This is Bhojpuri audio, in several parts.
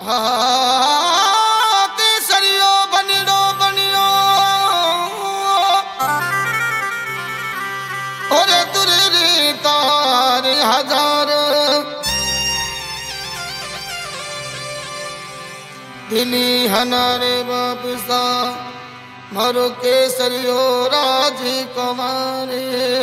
केसरियो बनियो बनियो ओरे तुरी तार हजार दिनी हनारे बापसा मारो केसरियो राजकुमारी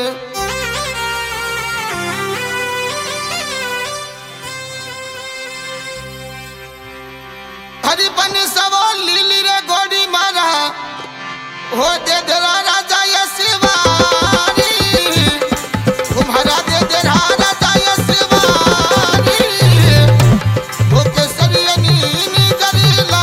हरिपन सवाल लीली रे गोड़ी मारा हो दे दरा राजा यशवारी तुम्हारा दे दरा राजा यशवारी हो केसरिया नीनी करीला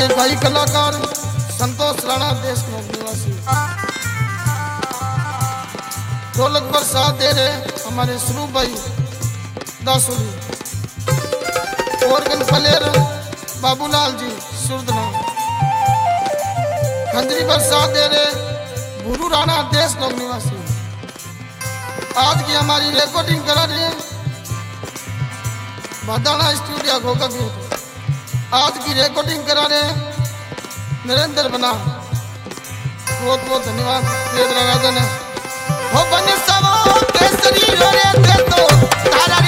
हमारे भाई कलाकार संतोष राणा देश निवासी। ढोलक पर साथ दे रहे हमारे स्वरूप भाई दासुली। Organ player Babulal ji सुरदना। खंजरी पर साथ दे रहे भूरू राणा देश निवासी। आज की हमारी रिकॉर्डिंग करा रहे हैं भादाना स्टूडियो घोका भी। आज की रिकॉर्डिंग करा रहे हैं नरेंद्र बना। बहुत बहुत धन्यवाद राजा ने। हो बन सवो केसरी रे थे तो तारा